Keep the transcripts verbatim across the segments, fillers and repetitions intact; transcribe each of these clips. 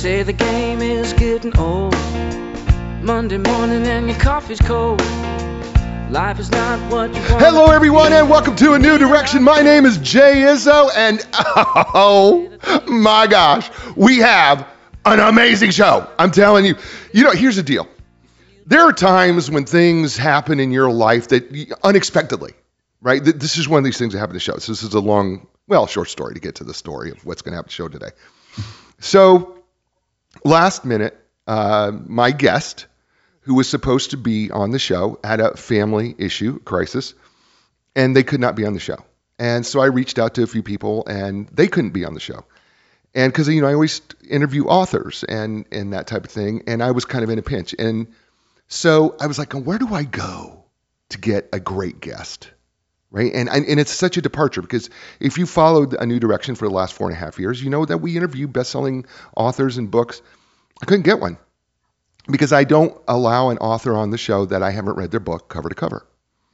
say the game is getting old. Monday morning and your coffee's cold. Life is not what you want. Hello, everyone, and welcome to A New Direction. My name is Jay Izzo, and oh my gosh, we have an amazing show. I'm telling you. You know, here's the deal. There are times when things happen in your life that unexpectedly, right? This is one of these things that happen to the show. So this is a long, well, short story to get to the story of what's going to happen to the show today. So last minute, uh, my guest, who was supposed to be on the show, had a family issue, crisis, and they could not be on the show. And so I reached out to a few people, and they couldn't be on the show. And because, you know, I always interview authors and, and that type of thing, and I was kind of in a pinch. And so I was like, where do I go to get a great guest, right? And, and, and it's such a departure, because if you followed A New Direction for the last four and a half years, you know that we interview best-selling authors and books. I couldn't get one, because I don't allow an author on the show that I haven't read their book cover to cover.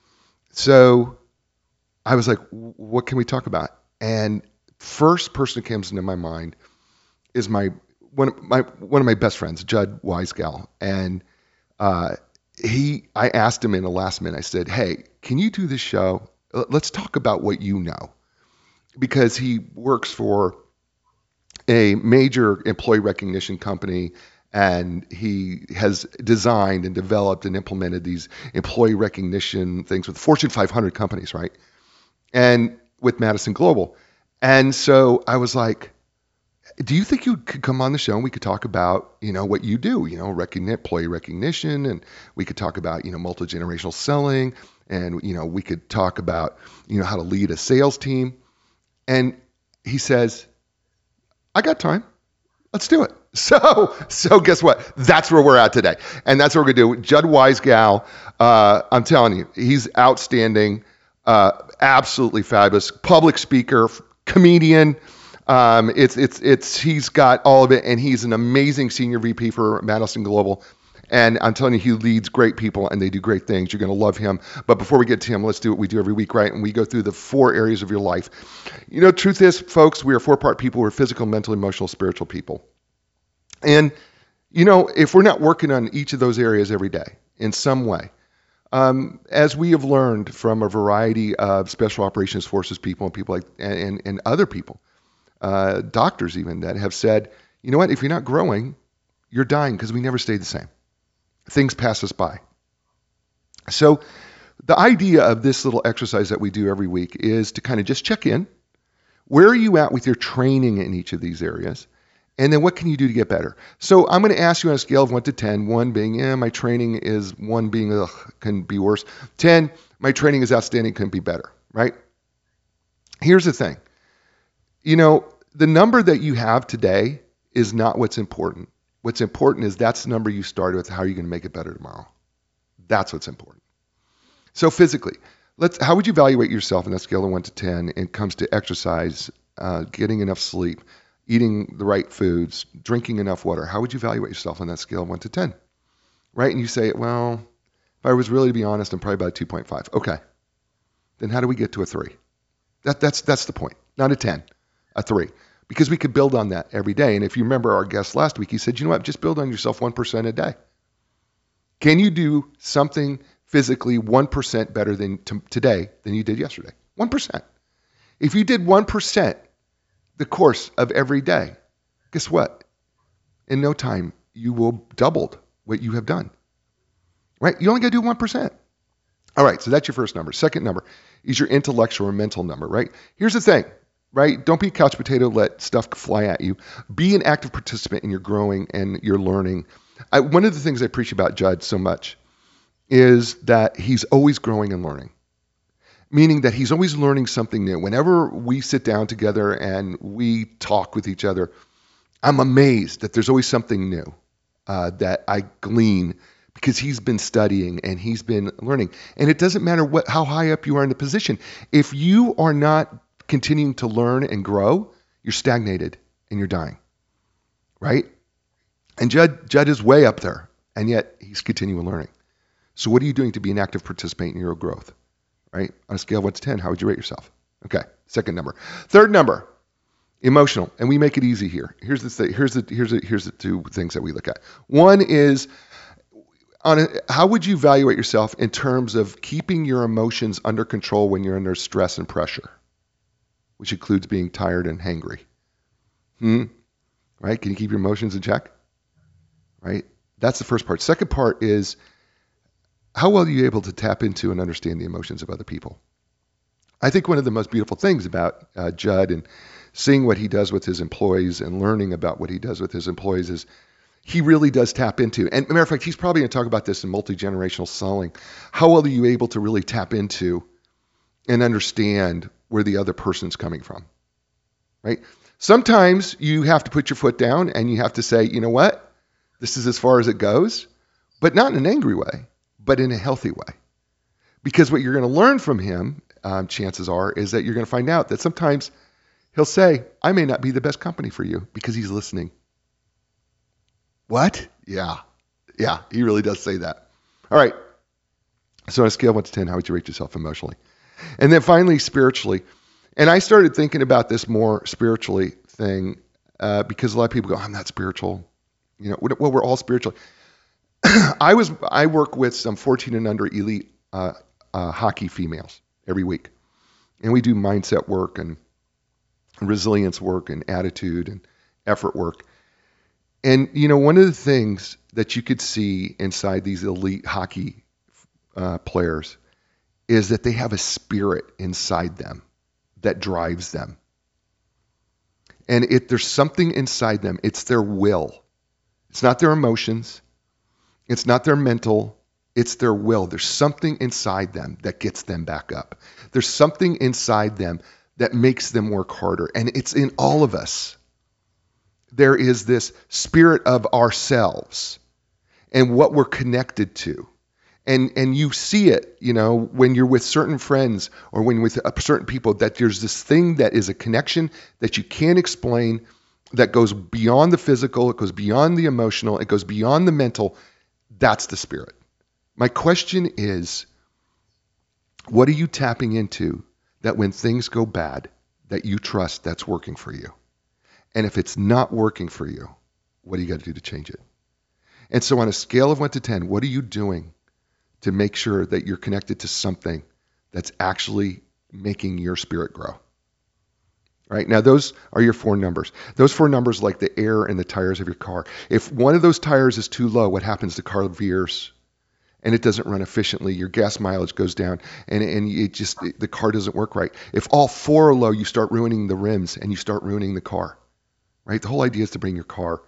So I was like, what can we talk about? And first person that comes into my mind is my one of my one of my best friends, Judd Wisegal. And uh, he, I asked him in the last minute, I said, hey, can you do this show? Let's talk about what you know. Because he works for a major employee recognition company, and he has designed and developed and implemented these employee recognition things with Fortune five hundred companies, right? And with Madison Global. And so I was like, do you think you could come on the show and we could talk about, you know, what you do, you know, recognition, employee recognition, and we could talk about, you know, multi-generational selling, and, you know, we could talk about, you know, how to lead a sales team. And he says, I got time. Let's do it. So, so guess what? That's where we're at today. And that's what we're going to do. Judd Wisegal, uh, I'm telling you, he's outstanding, uh, absolutely fabulous, public speaker, comedian. Um, it's, it's, it's, he's got all of it, and he's an amazing senior V P for Madison Global. And I'm telling you, he leads great people, and they do great things. You're going to love him. But before we get to him, let's do what we do every week, right? And we go through the four areas of your life. You know, truth is, folks, we are four-part people. We're physical, mental, emotional, spiritual people. And, you know, if we're not working on each of those areas every day in some way, um, as we have learned from a variety of special operations forces people and people like, and, and other people, uh, doctors even, that have said, you know what, if you're not growing, you're dying, because we never stay the same. Things pass us by. So the idea of this little exercise that we do every week is to kind of just check in. Where are you at with your training in each of these areas? And then what can you do to get better? So I'm going to ask you on a scale of one to ten, one being, yeah, my training is, one being, ugh, can be worse. ten, my training is outstanding, couldn't be better, right? Here's the thing. You know, the number that you have today is not what's important. What's important is that's the number you started with. How are you going to make it better tomorrow? That's what's important. So physically, let's. How would you evaluate yourself on a scale of one to ten when it comes to exercise, uh, getting enough sleep, eating the right foods, drinking enough water? How would you evaluate yourself on that scale of one to ten? Right? And you say, well, if I was really to be honest, I'm probably about a two point five. Okay. Then how do we get to a three? That, that's, that's the point. Not a ten, a three. Because we could build on that every day. And if you remember our guest last week, he said, you know what, just build on yourself one percent a day. Can you do something physically one percent better than t- today than you did yesterday? one percent. If you did one percent the course of every day, guess what? In no time, you will doubled what you have done. Right? You only got to do one percent. All right, so that's your first number. Second number is your intellectual or mental number, right? Here's the thing. Right? Don't be a couch potato, let stuff fly at you. Be an active participant in your growing and your learning. I, one of the things I preach about Judd so much is that he's always growing and learning, meaning that he's always learning something new. Whenever we sit down together and we talk with each other, I'm amazed that there's always something new uh, that I glean, because he's been studying and he's been learning. And it doesn't matter what how high up you are in the position. If you are not continuing to learn and grow, you're stagnated and you're dying, right? And Judd, Judd is way up there, and yet he's continuing learning. So what are you doing to be an active participant in your growth, right? On a scale of one to ten, how would you rate yourself? Okay, second number. Third number Emotional, and we make it easy here. Here's the thing. Here's the here's the here's the two things that we look at. One is on a, how would you evaluate yourself in terms of keeping your emotions under control when you're under stress and pressure, which includes being tired and hangry. Hmm. Right? Can you keep your emotions in check? Right? That's the first part. Second part is how well are you able to tap into and understand the emotions of other people? I think one of the most beautiful things about uh, Judd and seeing what he does with his employees and learning about what he does with his employees is he really does tap into, and matter of fact, he's probably going to talk about this in multi-generational selling. How well are you able to really tap into and understand where the other person's coming from, right? Sometimes you have to put your foot down and you have to say, you know what, this is as far as it goes, but not in an angry way, but in a healthy way. Because what you're going to learn from him, um, chances are, is that you're going to find out that sometimes he'll say, I may not be the best company for you, because he's listening. What? Yeah. Yeah, he really does say that. All right. So on a scale of one to ten, how would you rate yourself emotionally? And then finally, spiritually. And I started thinking about this more spiritually thing uh, because a lot of people go, I'm not spiritual. You know, well, we're all spiritual. I was I work with some fourteen and under elite uh, uh, hockey females every week. And we do mindset work and resilience work and attitude and effort work. And, you know, one of the things that you could see inside these elite hockey uh, players is that they have a spirit inside them that drives them. And if there's something inside them, it's their will. It's not their emotions. It's not their mental. It's their will. There's something inside them that gets them back up. There's something inside them that makes them work harder. And it's in all of us. There is this spirit of ourselves and what we're connected to. And and you see it, you know, when you're with certain friends or when you're with certain people, that there's this thing that is a connection that you can't explain, that goes beyond the physical, it goes beyond the emotional, it goes beyond the mental. That's the spirit. My question is, what are you tapping into that when things go bad, that you trust that's working for you? And if it's not working for you, what do you got to do to change it? And so on a scale of one to ten, what are you doing to make sure that you're connected to something that's actually making your spirit grow? Right? Now, those are your four numbers. Those four numbers, like the air in the tires of your car. If one of those tires is too low, what happens? The car veers and it doesn't run efficiently. Your gas mileage goes down and, and it just, it, the car doesn't work right. If all four are low, you start ruining the rims and you start ruining the car. Right? The whole idea is to bring your car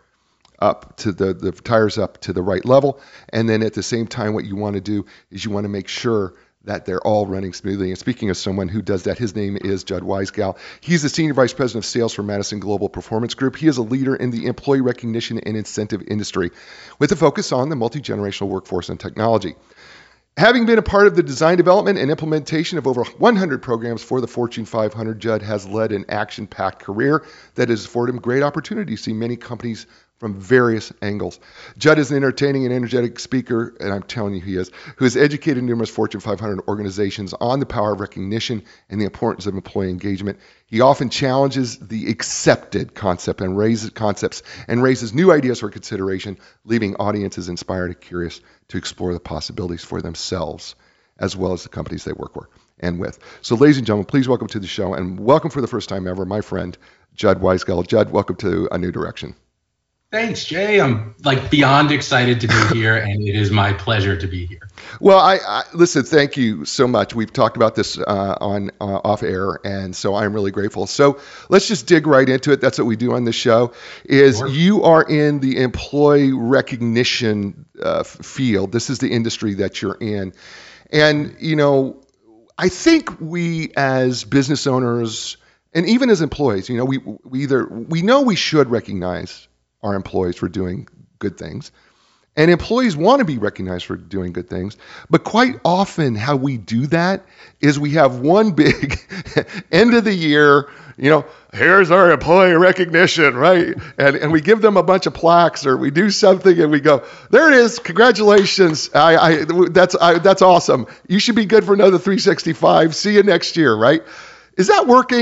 up to the, the tires up to the right level. And then at the same time, what you want to do is you want to make sure that they're all running smoothly. And speaking of someone who does that, his name is Judd Weisgall. He's the Senior Vice President of Sales for Madison Global Performance Group. He is a leader in the employee recognition and incentive industry with a focus on the multi-generational workforce and technology. Having been a part of the design, development, and implementation of over one hundred programs for the Fortune five hundred, Judd has led an action-packed career that has afforded him great opportunity to see many companies from various angles. Judd is an entertaining and energetic speaker, and I'm telling you he is, who has educated numerous Fortune five hundred organizations on the power of recognition and the importance of employee engagement. He often challenges the accepted concept and raises concepts and raises new ideas for consideration, leaving audiences inspired and curious to explore the possibilities for themselves as well as the companies they work for and with. So ladies and gentlemen, please welcome to the show, and welcome for the first time ever, my friend, Judd Weisgall. Judd, welcome to A New Direction. Thanks, Jay. I'm like beyond excited to be here, and it is my pleasure to be here. Well, I, I listen. Thank you so much. We've talked about this uh, on uh, off air, and so I'm really grateful. So let's just dig right into it. That's what we do on this show. Is sure. You are in the employee recognition uh, field. This is the industry that you're in, and you know, I think we as business owners and even as employees, you know, we we either we know we should recognize our employees for doing good things. And employees want to be recognized for doing good things. But quite often how we do that is we have one big end of the year, you know, here's our employee recognition, right? And and we give them a bunch of plaques, or we do something and we go, there it is, congratulations. I, I that's I, that's awesome. You should be good for another three sixty-five. See you next year, right? Is that working?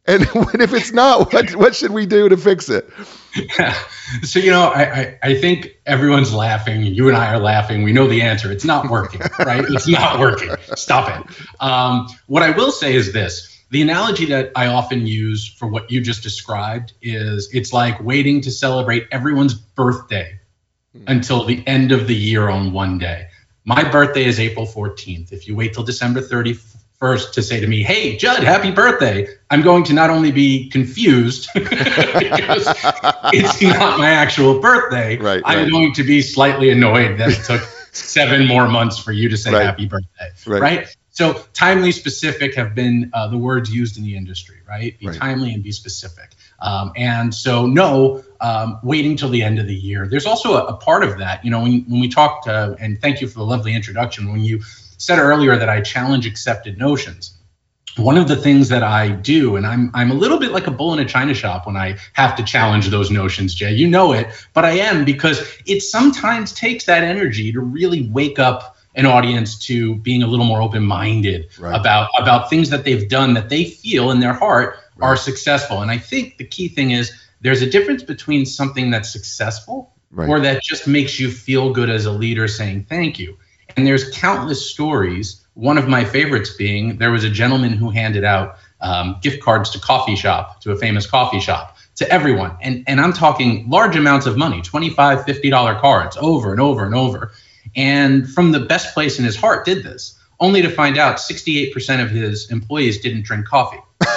And what if it's not? What what should we do to fix it? So, you know, I, I, I think everyone's laughing. You and I are laughing. We know the answer. It's not working, right? It's not working. Stop it. Um, what I will say is this. The analogy that I often use for what you just described is it's like waiting to celebrate everyone's birthday mm. until the end of the year on one day. My birthday is April fourteenth. If you wait till December thirty-first to say to me, hey, Judd, happy birthday, I'm going to not only be confused because it's not my actual birthday, right, I'm right. going to be slightly annoyed that it took seven more months for you to say right. happy birthday, right? right? So timely, specific have been uh, the words used in the industry, right? Be right. timely and be specific. Um, and so no, um, waiting till the end of the year. There's also a, a part of that, you know, when, when we talked, uh, and thank you for the lovely introduction, when you said earlier that I challenge accepted notions. One of the things that I do, and I'm I'm a little bit like a bull in a china shop when I have to challenge those notions, Jay, you know it, but I am, because it sometimes takes that energy to really wake up an audience to being a little more open-minded right. about about things that they've done that they feel in their heart right. are successful. And I think the key thing is there's a difference between something that's successful right. or that just makes you feel good as a leader saying thank you. And there's countless stories. One of my favorites being there was a gentleman who handed out um, gift cards to coffee shop, to a famous coffee shop, to everyone. And, and I'm talking large amounts of money, twenty-five dollars, fifty dollars cards over and over and over. And from the best place in his heart did this, only to find out sixty-eight percent of his employees didn't drink coffee.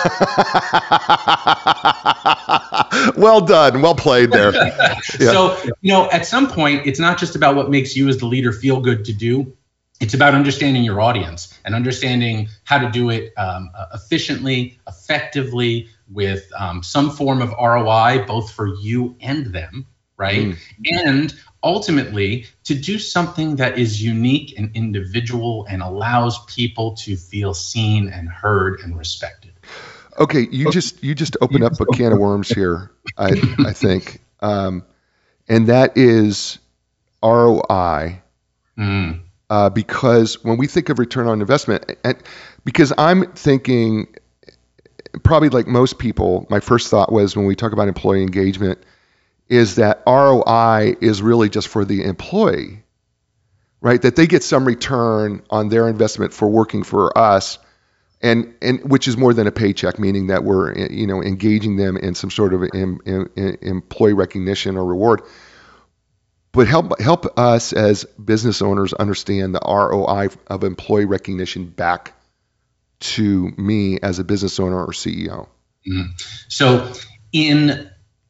Well done. Well played there. Yeah. So, you know, at some point, it's not just about what makes you as the leader feel good to do. It's about understanding your audience and understanding how to do it um, efficiently, effectively, with um, some form of R O I, both for you and them, right? Mm. And ultimately, to do something that is unique and individual and allows people to feel seen and heard and respected. Okay, you just you just opened up a can of worms here, I I think, um, and that is R O I. Mm. Uh, because when we think of return on investment, and because I'm thinking, probably like most people, my first thought was when we talk about employee engagement, is that R O I is really just for the employee, right? That they get some return on their investment for working for us, and and which is more than a paycheck, meaning that we're, you know, engaging them in some sort of em, em, em, employee recognition or reward. But help help us as business owners understand the R O I of employee recognition back to me as a business owner or C E O. Mm-hmm. So in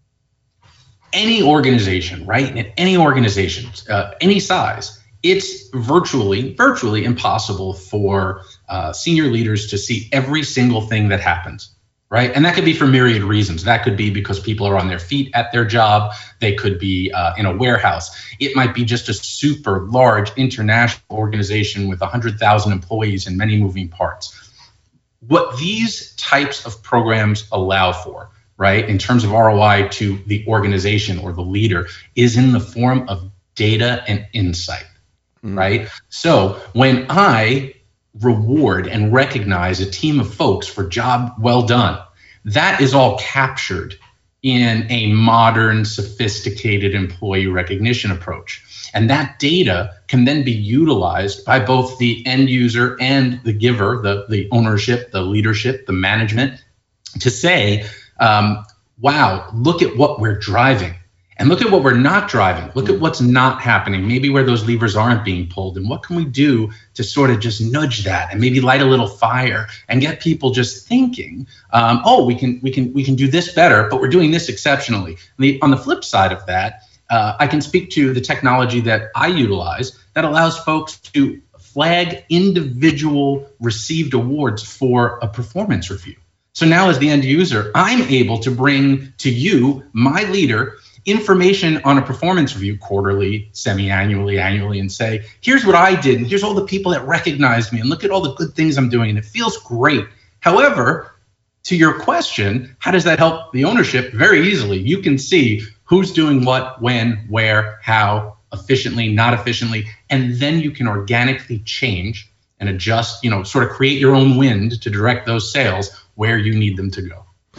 any organization, right? In any organization, uh, any size, it's virtually, virtually impossible for uh, senior leaders to see every single thing that happens, right? And that could be for myriad reasons. That could be because people are on their feet at their job. They could be uh, in a warehouse. It might be just a super large international organization with one hundred thousand employees and many moving parts. What these types of programs allow for, right, in terms of R O I to the organization or the leader, is in the form of data and insight, mm. right? So when I reward and recognize a team of folks for job well done, that is all captured in a modern, sophisticated employee recognition approach. And that data can then be utilized by both the end user and the giver, the, the ownership, the leadership, the management, to say, um, wow, look at what we're driving. And look at what we're not driving. Look at what's not happening, maybe where those levers aren't being pulled. And what can we do to sort of just nudge that and maybe light a little fire and get people just thinking, um, oh, we can we can we can do this better, but we're doing this exceptionally. The, on the flip side of that, uh, I can speak to the technology that I utilize that allows folks to flag individual received awards for a performance review. So now as the end user, I'm able to bring to you, my leader, information on a performance review quarterly, semi-annually, annually, and say, here's what I did, and here's all the people that recognized me, and look at all the good things I'm doing, and it feels great. However, to your question, how does that help the ownership? Very easily. You can see who's doing what, when, where, how, efficiently, not efficiently, and then you can organically change and adjust, you know, sort of create your own wind to direct those sales where you need them to go.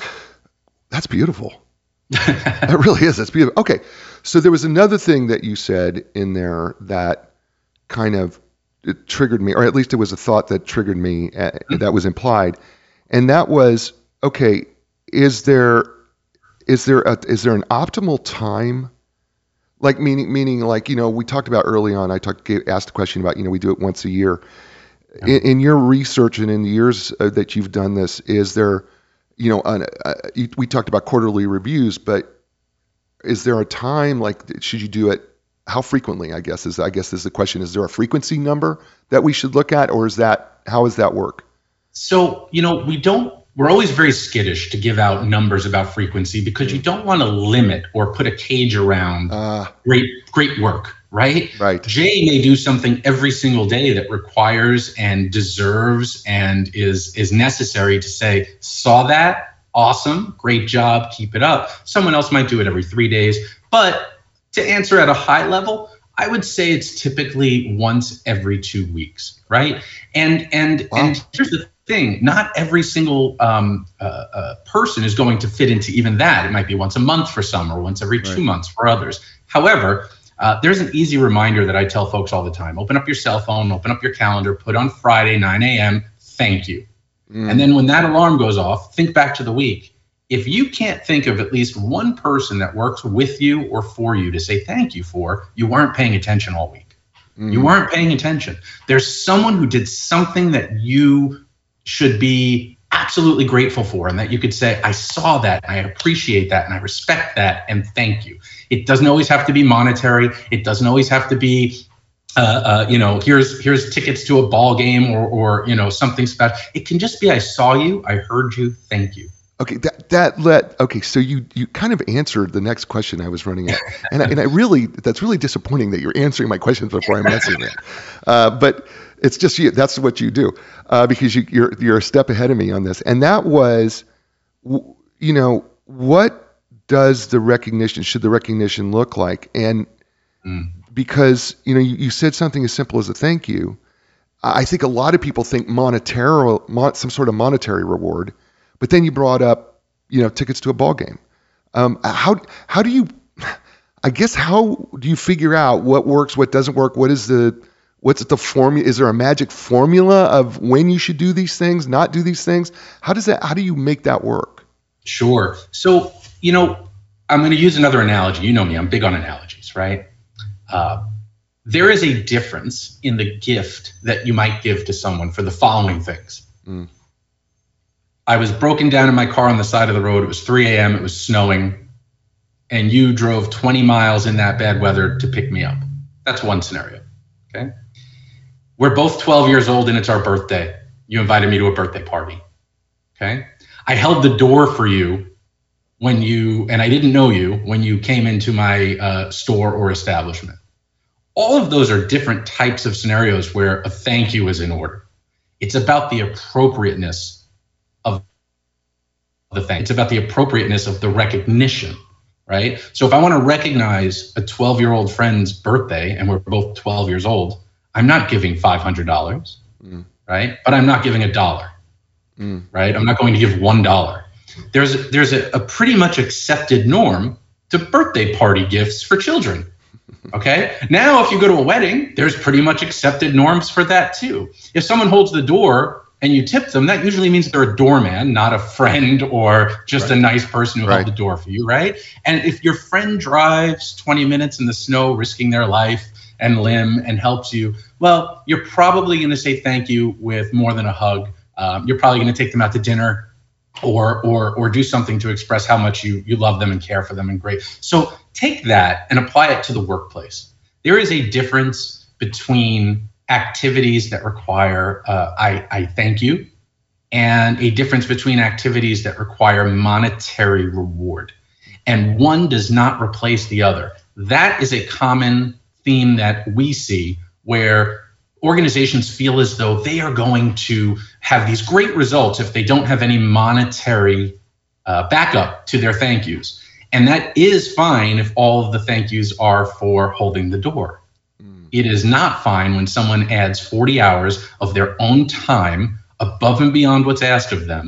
That's beautiful. That really is. That's beautiful. Okay. So there was another thing that you said in there that kind of it triggered me, or at least it was a thought that triggered me uh, mm-hmm. that was implied. And that was, okay, is there, is there a, is there an optimal time? Like meaning, meaning like, you know, we talked about early on, I talked, gave, asked a question about, you know, we do it once a year. Yeah. In, in your research and in the years uh, that you've done this, is there, you know, an, uh, you, we talked about quarterly reviews, but is there a time, like, should you do it? How frequently, I guess, is, I guess is the question. Is there a frequency number that we should look at, or is that, how does that work? So, you know, we don't, we're always very skittish to give out numbers about frequency because you don't want to limit or put a cage around uh, great, great work, right? Right. Jay may do something every single day that requires and deserves and is, is necessary to say, saw that, awesome, great job, keep it up. Someone else might do it every three days. But to answer at a high level, I would say it's typically once every two weeks, right? And and wow. and here's the thing, not every single um, uh, uh, person is going to fit into even that. It might be once a month for some or once every right. two months for others. However, uh, there's an easy reminder that I tell folks all the time. Open up your cell phone, open up your calendar, put on Friday, nine a.m., thank you. Mm. And then when that alarm goes off, think back to the week. If you can't think of at least one person that works with you or for you to say thank you for, you weren't paying attention all week. Mm. You weren't paying attention. There's someone who did something that you should be absolutely grateful for, and that you could say, I saw that, I appreciate that, and I respect that, and thank you. It doesn't always have to be monetary. It doesn't always have to be, uh, uh, you know, here's here's tickets to a ball game or, or, you know, something special. It can just be, I saw you, I heard you, thank you. Okay, that that let okay. So you you kind of answered the next question I was running at, and I, and I really that's really disappointing that you're answering my questions before I'm answering it. Uh, but it's just you. That's what you do uh, because you, you're you're a step ahead of me on this. And that was, you know, what does the recognition should the recognition look like? And mm. because you know you, you said something as simple as a thank you. I think a lot of people think monetary, mon, some sort of monetary reward. But then you brought up, you know, tickets to a ball game. Um, how how do you, I guess, how do you figure out what works, what doesn't work? What is the, what's the formula? Is there a magic formula of when you should do these things, not do these things? How does that, how do you make that work? Sure. So, you know, I'm going to use another analogy. You know me, I'm big on analogies, right? Uh, there is a difference in the gift that you might give to someone for the following things. Mm. I was broken down in my car on the side of the road. It was three a.m. It was snowing, and you drove twenty miles in that bad weather to pick me up. That's one scenario, okay? We're both twelve years old and it's our birthday. You invited me to a birthday party, okay? I held the door for you when you, and I didn't know you, when you came into my uh, store or establishment. All of those are different types of scenarios where a thank you is in order. It's about the appropriateness of the thing. It's about the appropriateness of the recognition, right? So if I want to recognize a twelve-year-old friend's birthday and we're both twelve years old, I'm not giving five hundred dollars, mm. right? But I'm not giving a dollar, mm. right? I'm not going to give one dollar. There's, there's a, a pretty much accepted norm to birthday party gifts for children, okay? Now, if you go to a wedding, there's pretty much accepted norms for that too. If someone holds the door and you tip them, that usually means they're a doorman, not a friend or just right. a nice person who right. held the door for you, right? And if your friend drives twenty minutes in the snow, risking their life and limb and helps you, well, you're probably going to say thank you with more than a hug. Um, you're probably going to take them out to dinner or or or do something to express how much you, you love them and care for them and great. So take that and apply it to the workplace. There is a difference between activities that require uh, I, I thank you, and a difference between activities that require monetary reward. And one does not replace the other. That is a common theme that we see where organizations feel as though they are going to have these great results if they don't have any monetary uh, backup to their thank yous. And that is fine if all of the thank yous are for holding the door. It is not fine when someone adds forty hours of their own time above and beyond what's asked of them,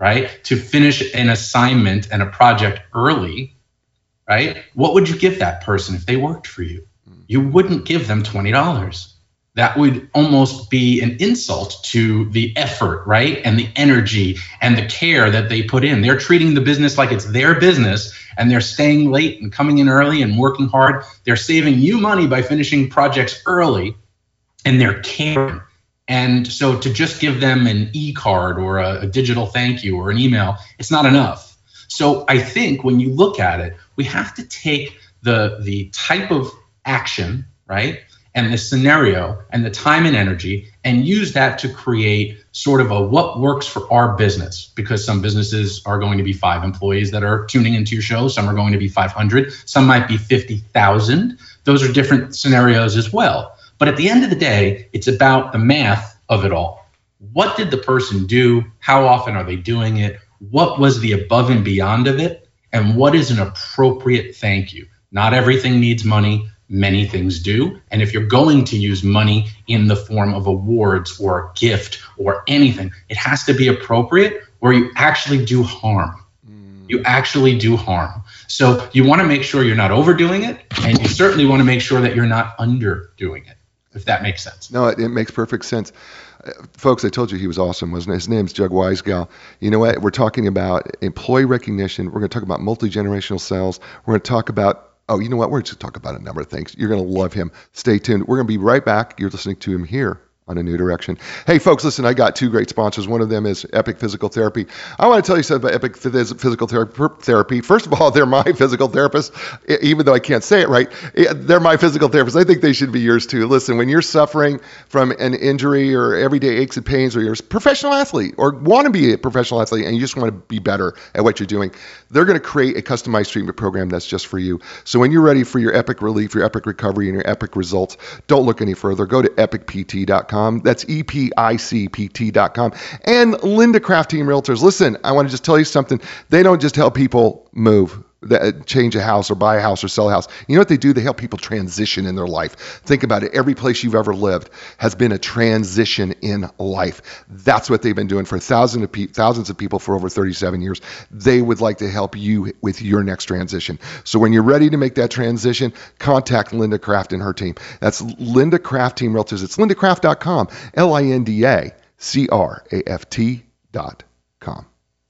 right? To finish an assignment and a project early, right? What would you give that person if they worked for you? You wouldn't give them twenty dollars. That would almost be an insult to the effort, right? And the energy and the care that they put in. They're treating the business like it's their business, and they're staying late and coming in early and working hard. They're saving you money by finishing projects early, and they're caring. And so to just give them an e-card or a, a digital thank you or an email, it's not enough. So I think when you look at it, we have to take the, the type of action, right? And the scenario and the time and energy and use that to create sort of a what works for our business, because some businesses are going to be five employees that are tuning into your show. Some are going to be five hundred. Some might be fifty thousand. Those are different scenarios as well. But at the end of the day, it's about the math of it all. What did the person do? How often are they doing it? What was the above and beyond of it? And what is an appropriate thank you? Not everything needs money. Many things do. And if you're going to use money in the form of awards or a gift or anything, it has to be appropriate where you actually do harm. Mm. You actually do harm. So you want to make sure you're not overdoing it, and you certainly want to make sure that you're not underdoing it, if that makes sense. No, it, it makes perfect sense. Uh, folks, I told you he was awesome, wasn't it? His name's Jud Wisegal. You know what? We're talking about employee recognition. We're going to talk about multi-generational sales. We're going to talk about Oh, you know what? We're going to talk about a number of things. You're going to love him. Stay tuned. We're going to be right back. You're listening to him here on A New Direction. Hey, folks, listen, I got two great sponsors. One of them is Epic Physical Therapy. I want to tell you something about Epic Physical Therapy. First of all, they're my physical therapist, even though I can't say it right. They're my physical therapist. I think they should be yours too. Listen, when you're suffering from an injury or everyday aches and pains, or you're a professional athlete or want to be a professional athlete and you just want to be better at what you're doing, they're going to create a customized treatment program that's just for you. So when you're ready for your epic relief, your epic recovery, and your epic results, don't look any further. Go to epic p t dot com. That's E P I C P T dot com. And Linda Craft Team Realtors. Listen, I want to just tell you something. They don't just help people move, that change a house or buy a house or sell a house. You know what they do? They help people transition in their life. Think about it. Every place you've ever lived has been a transition in life. That's what they've been doing for thousands of, pe- thousands of people for over thirty-seven years. They would like to help you with your next transition. So when you're ready to make that transition, contact Linda Craft and her team. That's Linda Craft Team Realtors. It's linda craft dot com, L I N D A C R A F T dot com.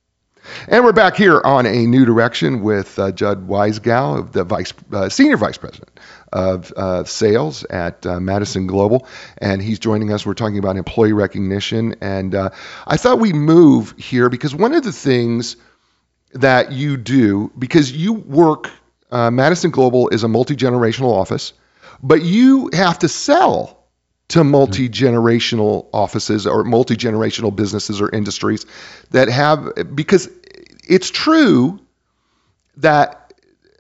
And we're back here on A New Direction with uh, Jud Wisegal, the vice, uh, senior vice president of uh, sales at uh, Madison Global, and he's joining us. We're talking about employee recognition, and uh, I thought we'd move here because one of the things that you do, because you work, uh, Madison Global is a multi-generational office, but you have to sell to multi-generational offices or multi-generational businesses or industries that have, because it's true that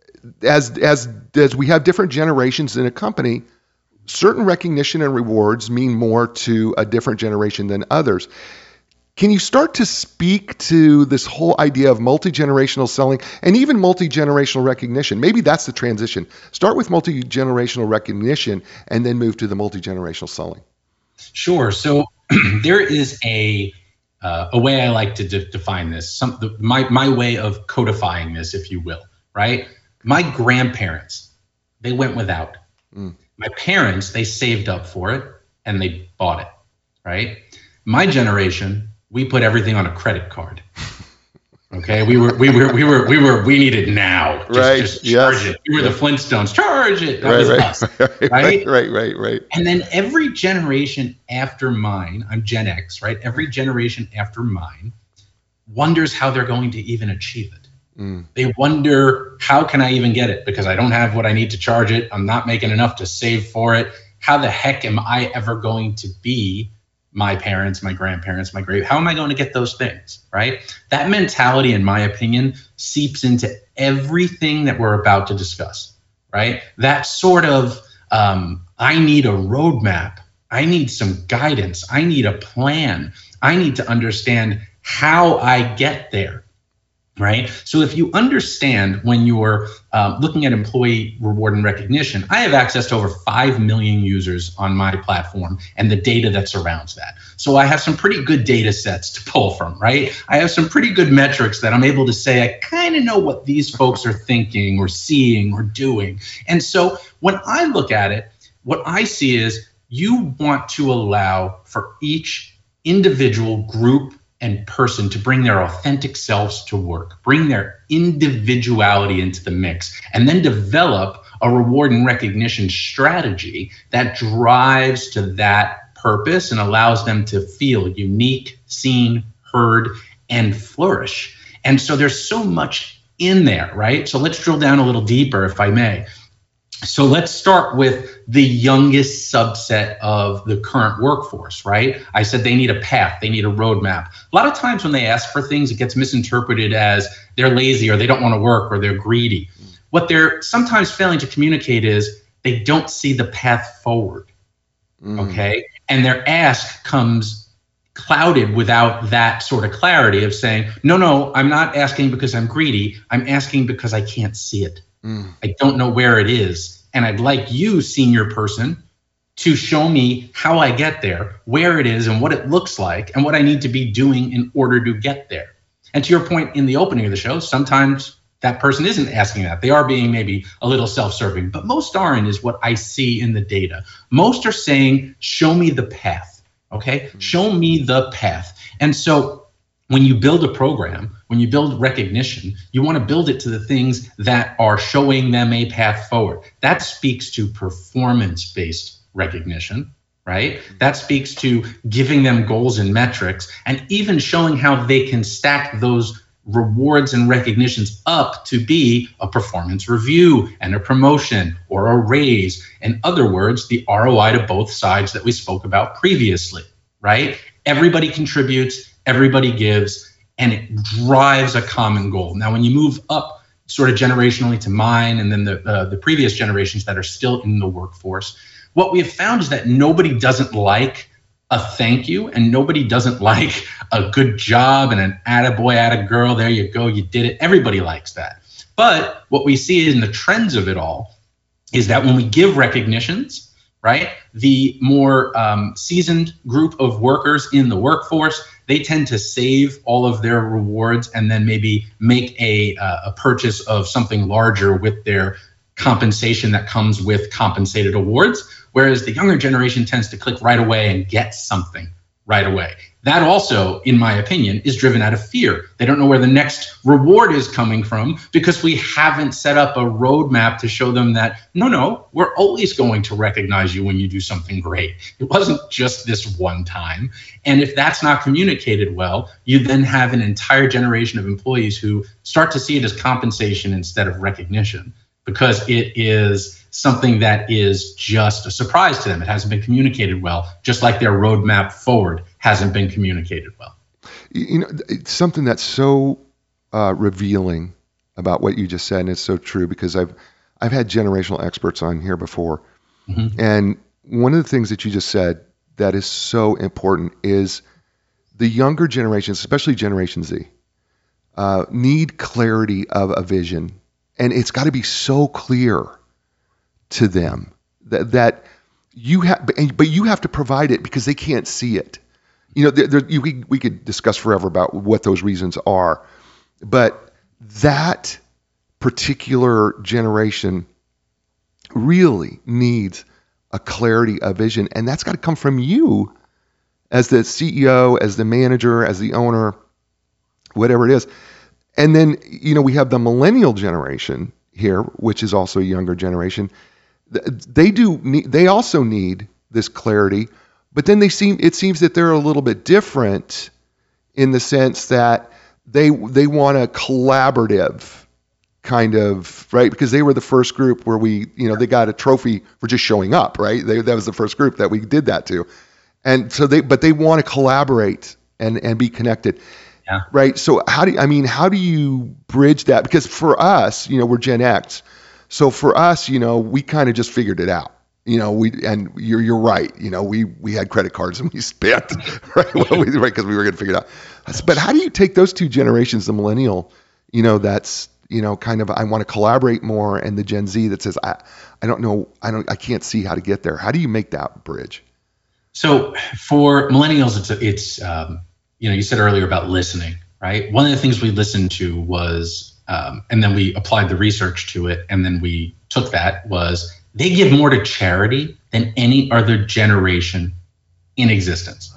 as as as we have different generations in a company, certain recognition and rewards mean more to a different generation than others. Can you start to speak to this whole idea of multi-generational selling and even multi-generational recognition? Maybe that's the transition. Start with multi-generational recognition and then move to the multi-generational selling. Sure. So there is a uh, a way I like to de- define this. Some the, my my way of codifying this, if you will. Right. My grandparents, they went without. Mm. My parents, they saved up for it and they bought it. Right. My generation, we put everything on a credit card. Okay, we were, we were, we were, we were, we need it now. Just, right. just charge yes. it. We were yes. the Flintstones. Charge it. That right, was right, us. Right, right, right, right, right. And then every generation after mine, I'm Gen X, right? Every generation after mine wonders how they're going to even achieve it. Mm. They wonder, how can I even get it? Because I don't have what I need to charge it. I'm not making enough to save for it. How the heck am I ever going to be my parents, my grandparents, my great, how am I going to get those things, right? That mentality, in my opinion, seeps into everything that we're about to discuss, right? That sort of, um, I need a roadmap. I need some guidance. I need a plan. I need to understand how I get there. right? So if you understand when you're um, looking at employee reward and recognition, I have access to over five million users on my platform and the data that surrounds that. So I have some pretty good data sets to pull from, right? I have some pretty good metrics that I'm able to say, I kind of know what these folks are thinking or seeing or doing. And so when I look at it, what I see is you want to allow for each individual group and person to bring their authentic selves to work, bring their individuality into the mix, and then develop a reward and recognition strategy that drives to that purpose and allows them to feel unique, seen, heard, and flourish. And so there's so much in there, right? So let's drill down a little deeper, if I may. So let's start with the youngest subset of the current workforce, right? I said they need a path, they need a roadmap. A lot of times when they ask for things, it gets misinterpreted as they're lazy or they don't want to work or they're greedy. What they're sometimes failing to communicate is they don't see the path forward, mm. okay? And their ask comes clouded without that sort of clarity of saying, no, no, I'm not asking because I'm greedy. I'm asking because I can't see it. Mm. I don't know where it is. And I'd like you, senior person, to show me how I get there, where it is and what it looks like and what I need to be doing in order to get there. And to your point in the opening of the show, sometimes that person isn't asking that. They are being maybe a little self-serving, but most aren't is what I see in the data. Most are saying, show me the path, okay? Mm. Show me the path. And so when you build a program, when you build recognition, you want to build it to the things that are showing them a path forward. That speaks to performance-based recognition, right? That speaks to giving them goals and metrics and even showing how they can stack those rewards and recognitions up to be a performance review and a promotion or a raise. In other words, the R O I to both sides that we spoke about previously, right? Everybody contributes. Everybody gives, and it drives a common goal. Now, when you move up sort of generationally to mine and then the uh, the previous generations that are still in the workforce, what we have found is that nobody doesn't like a thank you and nobody doesn't like a good job and an attaboy, attagirl, there you go, you did it. Everybody likes that. But what we see in the trends of it all is that when we give recognitions, right, the more um, seasoned group of workers in the workforce, they tend to save all of their rewards and then maybe make a, uh, a purchase of something larger with their compensation that comes with compensated awards, whereas the younger generation tends to click right away and get something right away. That also, in my opinion, is driven out of fear. They don't know where the next reward is coming from because we haven't set up a roadmap to show them that, no, no, we're always going to recognize you when you do something great. It wasn't just this one time. And if that's not communicated well, you then have an entire generation of employees who start to see it as compensation instead of recognition because it is something that is just a surprise to them. It hasn't been communicated well, just like their roadmap forward hasn't been communicated well. You know, it's something that's so uh, revealing about what you just said, and it's so true because I've I've had generational experts on here before, mm-hmm. and one of the things that you just said that is so important is the younger generations, especially Generation Z, uh, need clarity of a vision, and it's got to be so clear to them that that you have, but you have to provide it because they can't see it. You know, there, there, you, we, we could discuss forever about what those reasons are, but that particular generation really needs a clarity of vision, and that's got to come from you as the C E O, as the manager, as the owner, whatever it is. And then, you know, we have the millennial generation here, which is also a younger generation. They do need, they also need this clarity. But then they seem it seems that they're a little bit different in the sense that they they want a collaborative kind of, right? Because they were the first group where we, you know, they got a trophy for just showing up, right? They, that was the first group that we did that to. And so they but they want to collaborate and, and be connected. Yeah. Right? So how do you, I mean, how do you bridge that? Because for us, you know, we're Gen X. So for us, you know, we kind of just figured it out. You know, we and you're you're right. You know, we we had credit cards and we spent right, well, we, right, because we were going to figure it out. But how do you take those two generations, the millennial, you know, that's, you know, kind of, I want to collaborate more, and the Gen Z that says, I, I don't know, I don't, I can't see how to get there. How do you make that bridge? So for millennials, it's, a, it's, um, you know, you said earlier about listening, right? One of the things we listened to was, um, and then we applied the research to it, and then we took that was they give more to charity than any other generation in existence.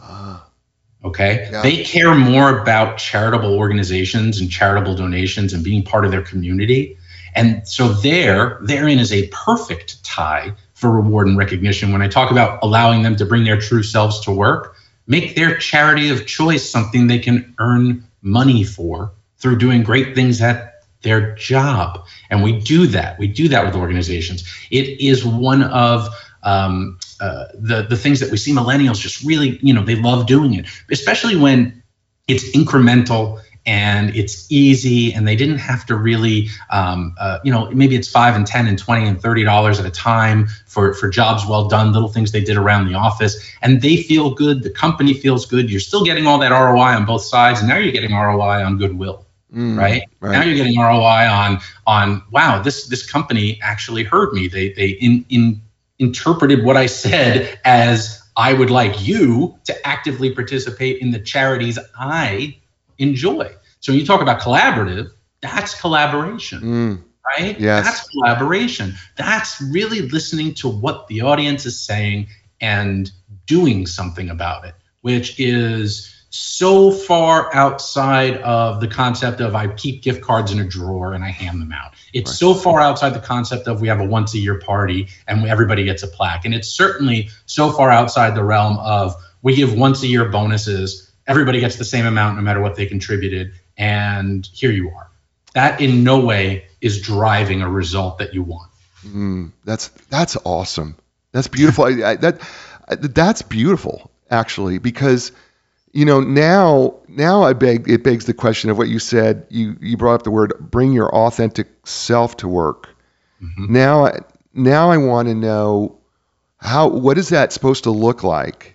Okay. Yeah. They care more about charitable organizations and charitable donations and being part of their community. And so there, therein is a perfect tie for reward and recognition. When I talk about allowing them to bring their true selves to work, make their charity of choice something they can earn money for through doing great things at their job. And we do that. We do that with organizations. It is one of um, uh, the, the things that we see millennials just really, you know, they love doing it, especially when it's incremental and it's easy and they didn't have to really, um, uh, you know, maybe it's five and ten and twenty and thirty dollars at a time for, for jobs well done, little things they did around the office, and they feel good. The company feels good. You're still getting all that R O I on both sides. And now you're getting R O I on goodwill, mm, right? right? Now you're getting R O I on, on, wow, this, this company actually heard me. They, they in, in interpreted what I said as I would like you to actively participate in the charities I enjoy. So when you talk about collaborative, that's collaboration, mm, right? Yes. That's collaboration. That's really listening to what the audience is saying and doing something about it, which is so far outside of the concept of I keep gift cards in a drawer and I hand them out. It's right. so far outside the concept of we have a once a year party and everybody gets a plaque. And it's certainly so far outside the realm of we give once a year bonuses. Everybody gets the same amount no matter what they contributed. And here you are. That in no way is driving a result that you want. Mm, that's that's awesome. That's beautiful. I, I, that that's beautiful, actually, because you know now now I beg it begs the question of what you said. You you brought up the word bring your authentic self to work. Mm-hmm. Now now I want to know how what is that supposed to look like?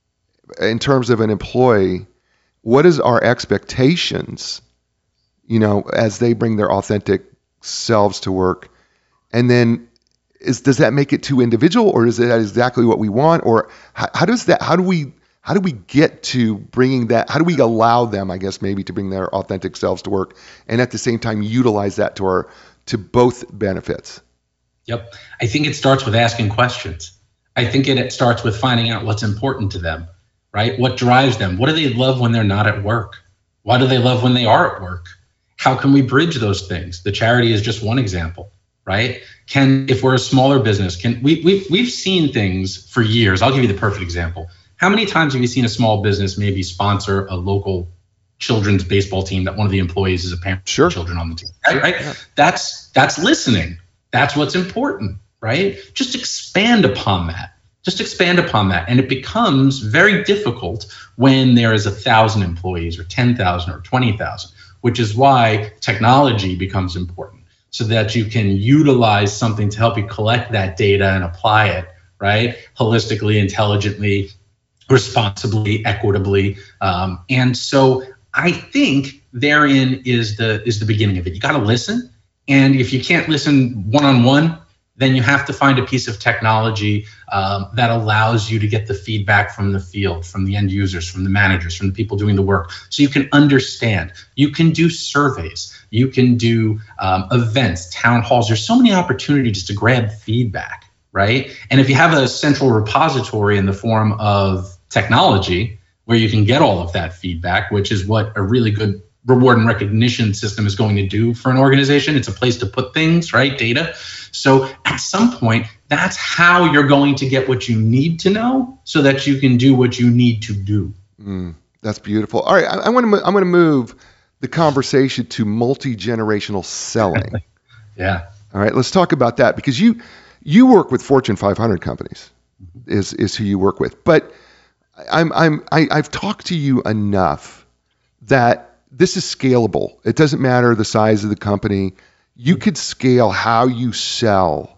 In terms of an employee, what is our expectations, you know, as they bring their authentic selves to work? And then is, does that make it too individual, or is that exactly what we want? Or how, how does that, how do we, how do we get to bringing that, how do we allow them, I guess, maybe to bring their authentic selves to work and at the same time utilize that to our, to both benefits? Yep. I think it starts with asking questions. I think it starts with finding out what's important to them. Right? What drives them? What do they love when they're not at work? Why do they love when they are at work? How can we bridge those things? The charity is just one example, right? Can, if we're a smaller business, can we, we, we've seen things for years. I'll give you the perfect example. How many times have you seen a small business maybe sponsor a local children's baseball team that one of the employees is a parent sure. of children on the team, right? right? Yeah. That's, that's listening. That's what's important, right? Just expand upon that. Just expand upon that. And it becomes very difficult when there is a thousand employees or ten thousand or twenty thousand, which is why technology becomes important so that you can utilize something to help you collect that data and apply it, right? Holistically, intelligently, responsibly, equitably. Um, and so I think therein is the, is the beginning of it. You got to listen. And if you can't listen one-on-one, then you have to find a piece of technology um, that allows you to get the feedback from the field, from the end users, from the managers, from the people doing the work, so you can understand. You can do surveys. You can do um, events, town halls. There's so many opportunities to grab feedback, right? And if you have a central repository in the form of technology where you can get all of that feedback, which is what a really good reward and recognition system is going to do for an organization. It's a place to put things, right? Data. So at some point, that's how you're going to get what you need to know so that you can do what you need to do. Mm, that's beautiful. All right. I, I want to, I'm going to move the conversation to multi-generational selling. Yeah. All right. Let's talk about that, because you, you work with Fortune five hundred companies is, is who you work with, but I'm, I'm, I, I've talked to you enough that this is scalable. It doesn't matter the size of the company. You could scale how you sell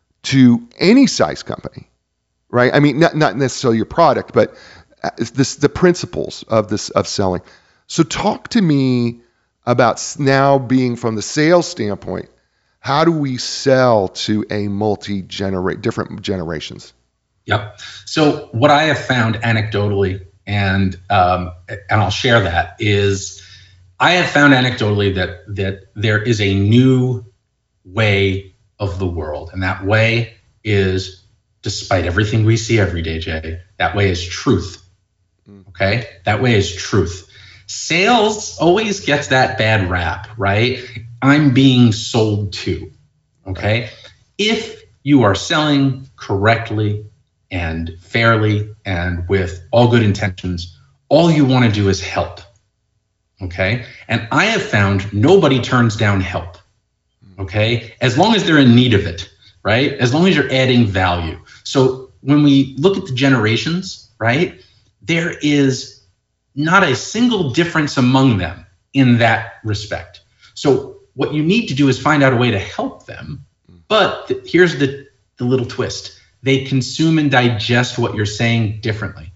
to any size company, right? I mean, not, not necessarily your product, but this, the principles of this, of selling. So talk to me about s- now being from the sales standpoint, how do we sell to a multi-generate, different generations? Yep. So what I have found anecdotally, and um, and I'll share that, is I have found anecdotally that that there is a new way of the world, and that way is, despite everything we see every day, Jay, that way is truth. Okay, that way is truth. Sales always gets that bad rap, right? I'm being sold to. Okay, if you are selling correctly and fairly and with all good intentions, all you want to do is help. Okay, and I have found nobody turns down help. Okay, as long as they're in need of it, right? As long as you're adding value. So when we look at the generations, right, there is not a single difference among them in that respect. So what you need to do is find out a way to help them. But th- here's the, the little twist. They consume and digest what you're saying differently.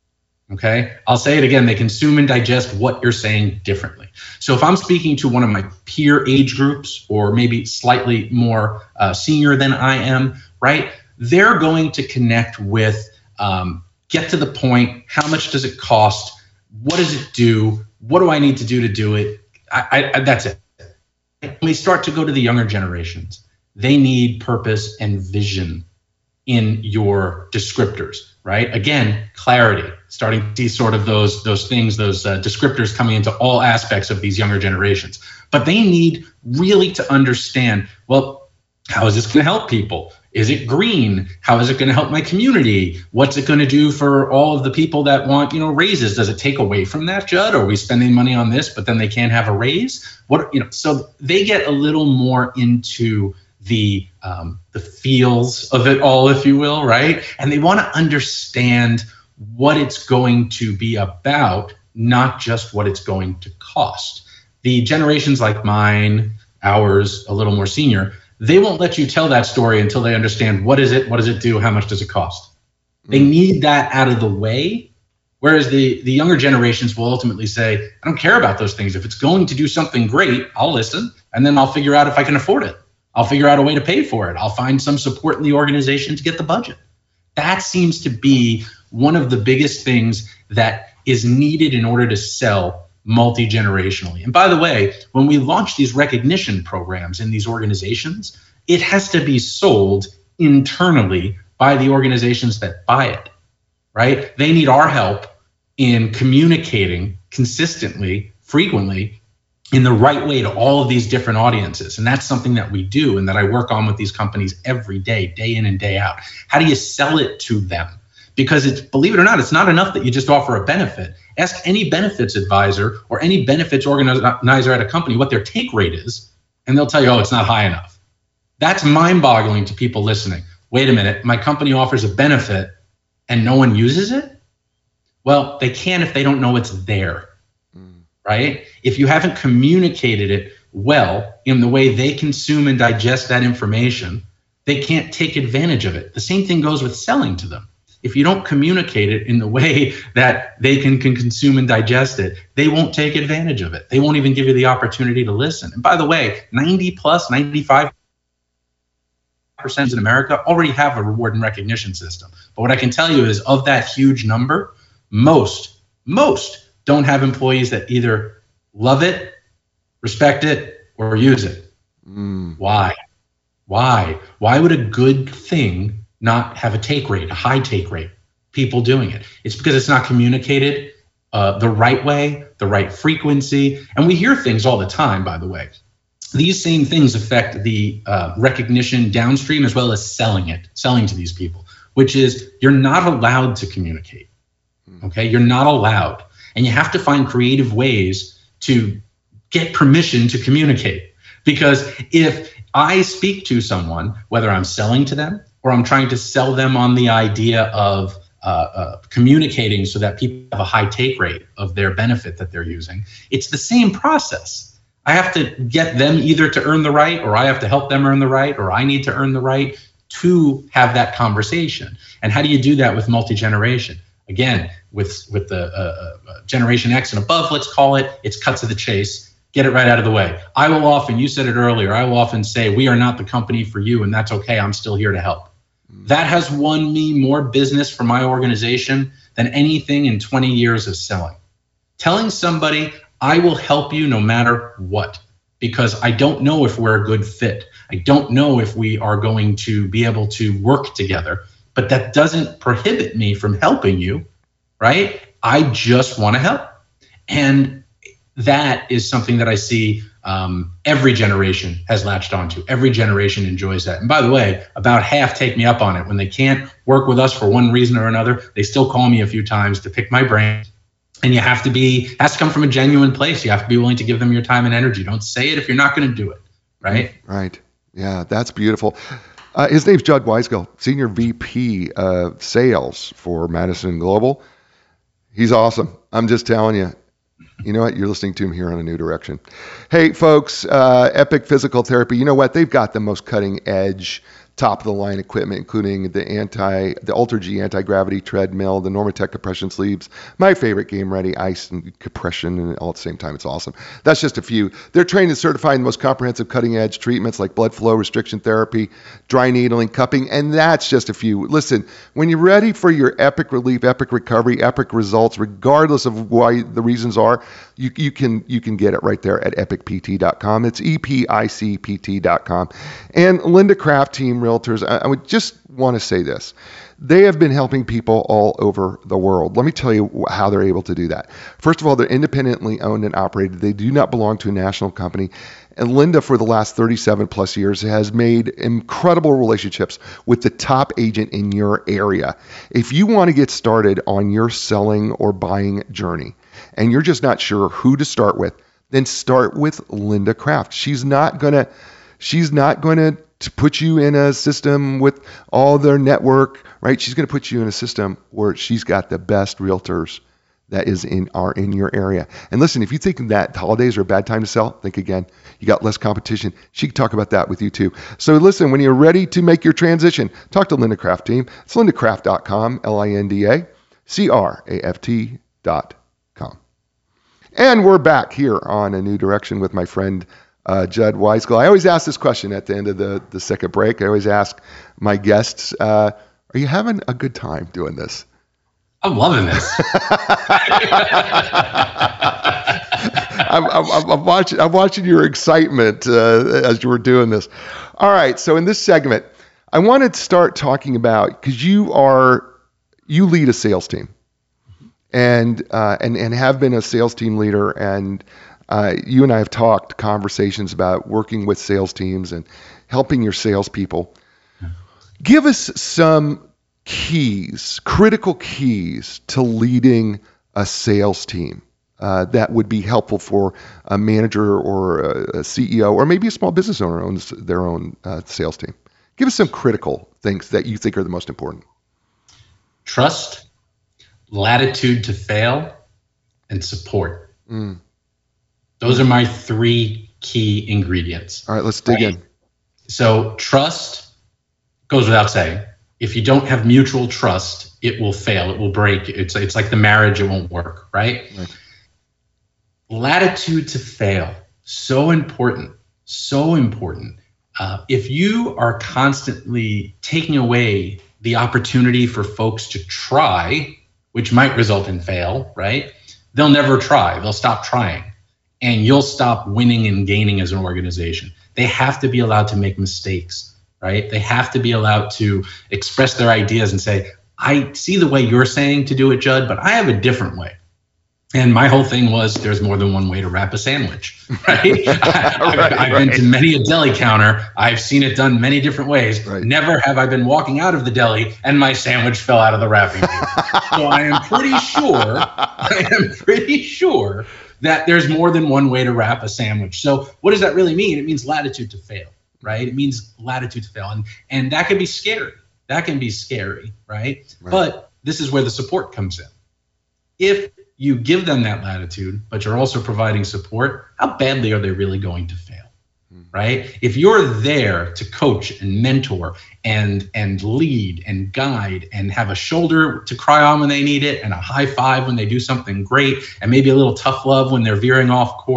Okay, I'll say it again. They consume and digest what you're saying differently. So if I'm speaking to one of my peer age groups, or maybe slightly more uh, senior than I am, right, they're going to connect with, um, get to the point, how much does it cost? What does it do? What do I need to do to do it? I, I, that's it. When we start to go to the younger generations, they need purpose and vision in your descriptors, right? Again, clarity, starting to see sort of those those things, those uh, descriptors coming into all aspects of these younger generations. But they need really to understand, well, how is this going to help people? Is it green? How is it going to help my community? What's it going to do for all of the people that want, you know, raises? Does it take away from that, Judd? Are we spending money on this, but then they can't have a raise? What, you know, so they get a little more into the um, the feels of it all, if you will, right? And they want to understand what it's going to be about, not just what it's going to cost. The generations like mine, ours, a little more senior, they won't let you tell that story until they understand what is it, what does it do, how much does it cost. They need that out of the way. Whereas the, the younger generations will ultimately say, I don't care about those things. If it's going to do something great, I'll listen, and then I'll figure out if I can afford it. I'll figure out a way to pay for it. I'll find some support in the organization to get the budget. That seems to be one of the biggest things that is needed in order to sell multi-generationally. And by the way, when we launch these recognition programs in these organizations, it has to be sold internally by the organizations that buy it, right? They need our help in communicating consistently, frequently, in the right way to all of these different audiences. And that's something that we do and that I work on with these companies every day, day in and day out. How do you sell it to them? Because it's, believe it or not, it's not enough that you just offer a benefit. Ask any benefits advisor or any benefits organizer at a company what their take rate is, and they'll tell you, oh, it's not high enough. That's mind-boggling to people listening. Wait a minute, my company offers a benefit and no one uses it? Well, they can if they don't know it's there. Right? If you haven't communicated it well in the way they consume and digest that information, they can't take advantage of it. The same thing goes with selling to them. If you don't communicate it in the way that they can, can consume and digest it, they won't take advantage of it. They won't even give you the opportunity to listen. And by the way, ninety plus, ninety-five percent in America already have a reward and recognition system. But what I can tell you is of that huge number, most, most, don't have employees that either love it, respect it, or use it. Mm. Why? Why? Why would a good thing not have a take rate, a high take rate, people doing it? It's because it's not communicated uh, the right way, the right frequency. And we hear things all the time, by the way. These same things affect the uh, recognition downstream as well as selling it, selling to these people, which is you're not allowed to communicate. Okay, you're not allowed. And you have to find creative ways to get permission to communicate. Because if I speak to someone, whether I'm selling to them or I'm trying to sell them on the idea of uh, uh, communicating so that people have a high take rate of their benefit that they're using, it's the same process. I have to get them either to earn the right, or I have to help them earn the right, or I need to earn the right to have that conversation. And how do you do that with multi-generation? Again, with with the uh, uh, Generation X and above, let's call it, it's cut to the chase. get it right out of the way. I will often, you said it earlier, I will often say, we are not the company for you, and that's okay. I'm still here to help. That has won me more business for my organization than anything in twenty years of selling. Telling somebody, I will help you no matter what, because I don't know if we're a good fit. I don't know if we are going to be able to work together, but that doesn't prohibit me from helping you, right? I just want to help. And that is something that I see um, every generation has latched onto. Every generation enjoys that. And by the way, about half take me up on it. When they can't work with us for one reason or another, they still call me a few times to pick my brain. And you have to be, has to come from a genuine place. You have to be willing to give them your time and energy. Don't say it if you're not going to do it, right? Right. Yeah, that's beautiful. Uh, his name's Judd Weisgall, Senior V P of Sales for Madison Global. He's awesome. I'm just telling you. You know what? You're listening to him here on A New Direction. Hey, folks, uh, Epic Physical Therapy, you know what? They've got the most cutting edge, top of the line equipment, including the anti, the Ultra G anti-gravity treadmill, the Normatec compression sleeves, my favorite Game Ready ice and compression, and all at the same time. It's awesome. That's just a few. They're trained and certified in the most comprehensive cutting edge treatments like blood flow restriction therapy, dry needling, cupping, and that's just a few. Listen, when you're ready for your epic relief, epic recovery, epic results, regardless of why the reasons are, you, you can you can get it right there at epic p t dot com. It's E P I C P T dot com. And Linda Craft Team Realtors, I, I would just want to say this. They have been helping people all over the world. Let me tell you how they're able to do that. First of all, they're independently owned and operated. They do not belong to a national company. And Linda, for the last thirty-seven plus years, has made incredible relationships with the top agent in your area. If you want to get started on your selling or buying journey, and you're just not sure who to start with, then start with Linda Craft. She's not gonna, she's not gonna put you in a system with all their network, right? She's gonna put you in a system where she's got the best realtors that is in are in your area. And listen, if you think that holidays are a bad time to sell, think again. You got less competition. She can talk about that with you too. So listen, when you're ready to make your transition, talk to Linda Craft Team. It's linda craft dot com, L I N D A C R A F T dot com. And we're back here on A New Direction with my friend uh, Judd Weisgall. I always ask this question at the end of the, the second break. I always ask my guests, uh, are you having a good time doing this? I'm loving this. I'm, I'm, I'm watching. I'm watching your excitement uh, as you were doing this. All right. So in this segment, I wanted to start talking about, because you are you lead a sales team, and uh, and and have been a sales team leader, and uh, you and I have talked conversations about working with sales teams and helping your salespeople. Give us some keys, critical keys to leading a sales team uh, that would be helpful for a manager or a, a C E O, or maybe a small business owner owns their own uh, sales team. Give us some critical things that you think are the most important. Trust, latitude to fail, and support. Mm. Those are my three key ingredients. All right, let's dig right? in. So trust goes without saying. If you don't have mutual trust, it will fail. It will break. It's it's like the marriage. It won't work, right? right? Latitude to fail. So important. So important. Uh, if you are constantly taking away the opportunity for folks to try, which might result in fail, right? They'll never try. They'll stop trying. And you'll stop winning and gaining as an organization. They have to be allowed to make mistakes. Right? They have to be allowed to express their ideas and say, I see the way you're saying to do it, Judd, but I have a different way. And my whole thing was, there's more than one way to wrap a sandwich, right? I, I've, right, I've right. been to many a deli counter. I've seen it done many different ways. Right. Never have I been walking out of the deli and my sandwich fell out of the wrapping paper. So I am pretty sure, I am pretty sure that there's more than one way to wrap a sandwich. So what does that really mean? It means latitude to fail. Right? It means latitude to fail. And, and that can be scary. That can be scary, right? right? But this is where the support comes in. If you give them that latitude, but you're also providing support, how badly are they really going to fail, mm. right? If you're there to coach and mentor and, and lead and guide and have a shoulder to cry on when they need it and a high five when they do something great and maybe a little tough love when they're veering off course,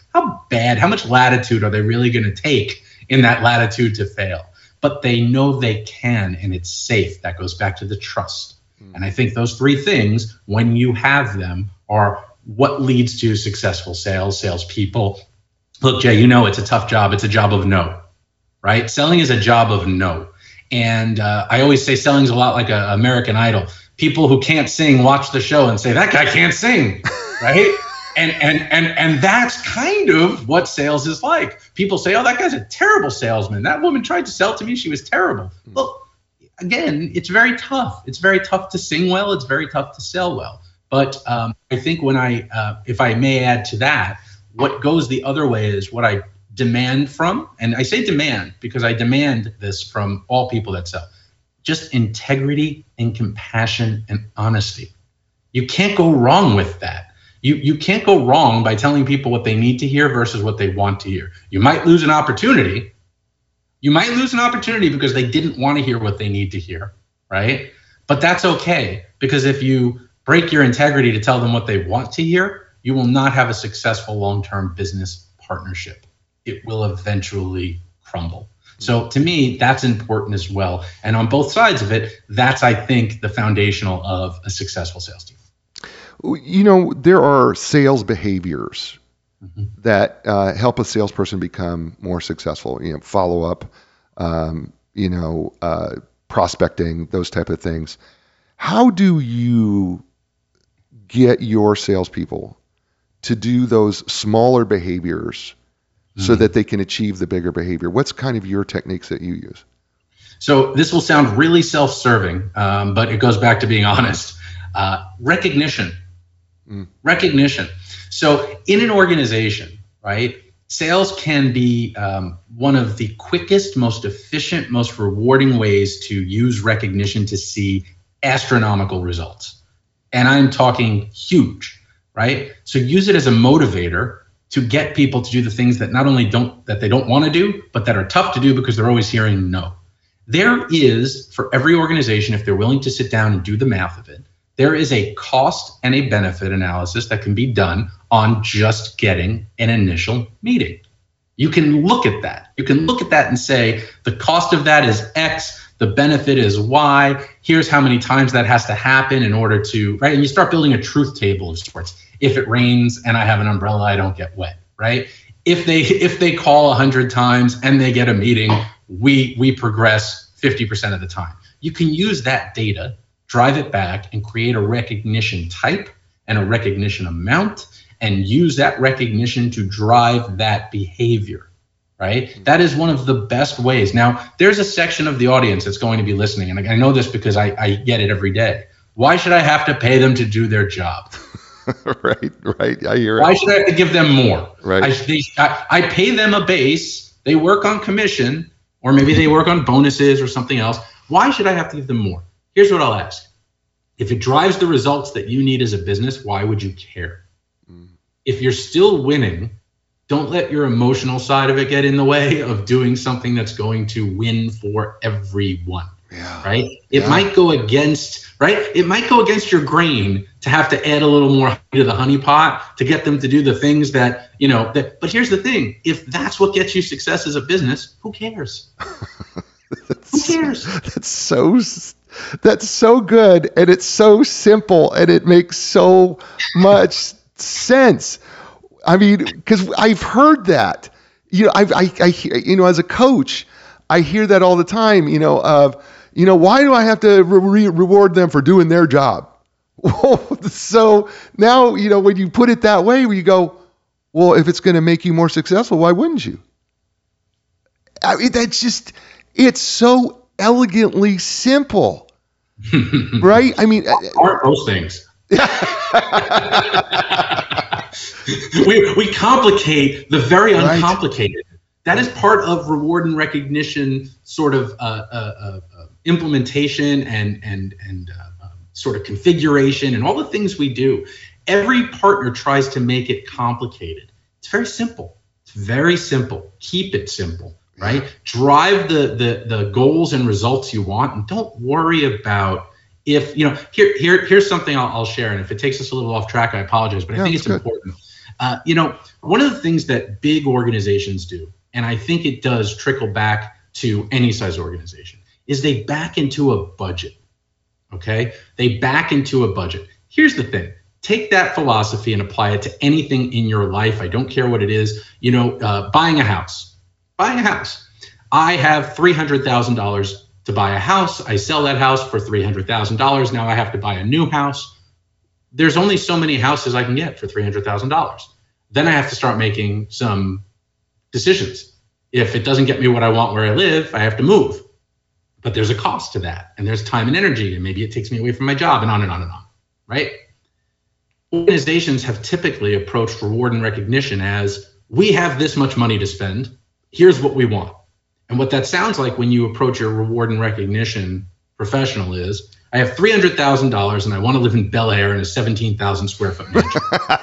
how bad, how much latitude are they really going to take in that latitude to fail? But they know they can, and it's safe. That goes back to the trust. Mm. And I think those three things, when you have them, are what leads to successful sales, salespeople. Look, Jay, you know it's a tough job. It's a job of no, right? Selling is a job of no. And uh, I always say selling is a lot like a American Idol. People who can't sing watch the show and say, that guy can't sing, right? And, and and and that's kind of what sales is like. People say, oh, that guy's a terrible salesman. That woman tried to sell to me. She was terrible. Well, again, it's very tough. It's very tough to sing well. It's very tough to sell well. But um, I think when I, uh, if I may add to that, what goes the other way is what I demand from, and I say demand because I demand this from all people that sell, just integrity and compassion and honesty. You can't go wrong with that. You you can't go wrong by telling people what they need to hear versus what they want to hear. You might lose an opportunity. You might lose an opportunity because they didn't want to hear what they need to hear, right? But that's okay, because if you break your integrity to tell them what they want to hear, you will not have a successful long-term business partnership. It will eventually crumble. So to me, that's important as well. And on both sides of it, that's, I think, the foundational of a successful sales team. You know, there are sales behaviors mm-hmm. that uh, help a salesperson become more successful. You know, follow up, um, you know, uh, prospecting, those type of things. How do you get your salespeople to do those smaller behaviors mm-hmm. so that they can achieve the bigger behavior? What's kind of your techniques that you use? So this will sound really self-serving, um, but it goes back to being honest. Uh, recognition. Mm. Recognition. So in an organization, right, sales can be um, one of the quickest, most efficient, most rewarding ways to use recognition to see astronomical results. And I'm talking huge, right? So use it as a motivator to get people to do the things that not only don't, that they don't want to do, but that are tough to do because they're always hearing no. There is, for every organization, if they're willing to sit down and do the math of it, there is a cost and a benefit analysis that can be done on just getting an initial meeting. You can look at that. You can look at that and say, the cost of that is X, the benefit is Y, here's how many times that has to happen in order to, right? And you start building a truth table of sorts. If it rains and I have an umbrella, I don't get wet, right? If they if they call one hundred times and they get a meeting, we we progress fifty percent of the time. You can use that data, drive it back, and create a recognition type and a recognition amount, and use that recognition to drive that behavior, right? Mm-hmm. That is one of the best ways. Now, there's a section of the audience that's going to be listening, and I know this because I, I get it every day. Why should I have to pay them to do their job? right, right. I hear it. Why should I have to give them more? Right. I, they, I, I pay them a base. They work on commission, or maybe they work on bonuses or something else. Why should I have to give them more? Here's what I'll ask. If it drives the results that you need as a business, why would you care? Mm. If you're still winning, don't let your emotional side of it get in the way of doing something that's going to win for everyone. Yeah. Right? It yeah. might go against, right? It might go against your grain to have to add a little more to the honey pot to get them to do the things that, you know, that, but here's the thing. If that's what gets you success as a business, who cares? Who cares? That's so, that's so good. And it's so simple and it makes so much sense. I mean, because I've heard that, you know, I've, I, I, you know, as a coach, I hear that all the time, you know, of, you know, why do I have to re- reward them for doing their job? So now, you know, when you put it that way, where you go, well, if it's going to make you more successful, why wouldn't you? I mean, that's just, it's so elegantly simple, right? I mean, aren't those things? we we complicate the very uncomplicated. Right. That is part of reward and recognition, sort of uh, uh, uh, implementation and and and uh, uh, sort of configuration and all the things we do. Every partner tries to make it complicated. It's very simple. It's very simple. Keep it simple, right? Drive the the the goals and results you want, and don't worry about if, you know, here here here's something I'll, I'll share. And if it takes us a little off track, I apologize, but I yeah, think it's good. important. Uh, you know, one of the things that big organizations do, and I think it does trickle back to any size organization, is they back into a budget. Okay, they back into a budget. Here's the thing. Take that philosophy and apply it to anything in your life. I don't care what it is. You know, uh, buying a house, buying a house. I have three hundred thousand dollars to buy a house. I sell that house for three hundred thousand dollars. Now I have to buy a new house. There's only so many houses I can get for three hundred thousand dollars. Then I have to start making some decisions. If it doesn't get me what I want where I live, I have to move. But there's a cost to that, and there's time and energy, and maybe it takes me away from my job, and on and on and on, right? Organizations have typically approached reward and recognition as, we have this much money to spend, here's what we want. And what that sounds like when you approach your reward and recognition professional is, I have three hundred thousand dollars and I want to live in Bel Air in a seventeen thousand square foot mansion.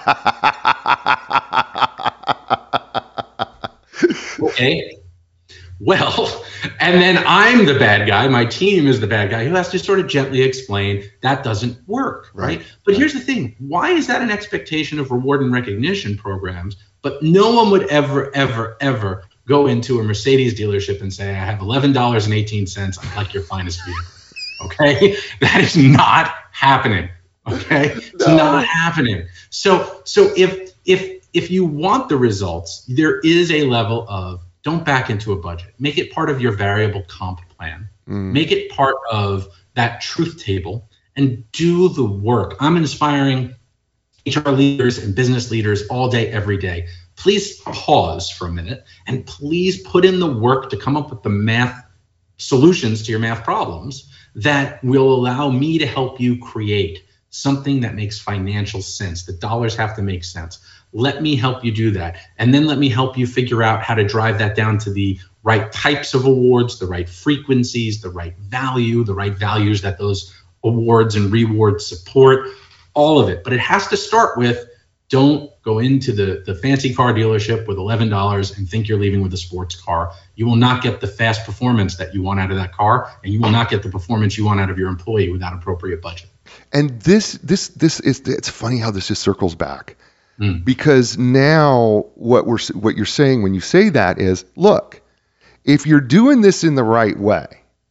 Okay. Well, and then I'm the bad guy. My team is the bad guy who has to sort of gently explain that doesn't work, right? right? But right. Here's the thing. Why is that an expectation of reward and recognition programs? But no one would ever, ever, ever go into a Mercedes dealership and say, I have eleven dollars and eighteen cents. I like your finest vehicle. Okay? That is not happening. Okay? It's no. not happening. So, so if if if you want the results, there is a level of, don't back into a budget. Make it part of your variable comp plan. Mm. Make it part of that truth table and do the work. I'm inspiring H R leaders and business leaders all day, every day. Please pause for a minute and please put in the work to come up with the math solutions to your math problems that will allow me to help you create something that makes financial sense. The dollars have to make sense. Let me help you do that. And then let me help you figure out how to drive that down to the right types of awards, the right frequencies, the right value, the right values that those awards and rewards support, all of it. But it has to start with, don't go into the, the fancy car dealership with eleven dollars and think you're leaving with a sports car. You will not get the fast performance that you want out of that car, and you will not get the performance you want out of your employee without appropriate budget. And this, this, this is, it's funny how this just circles back. Mm. Because now what we're what you're saying when you say that is, look, if you're doing this in the right way,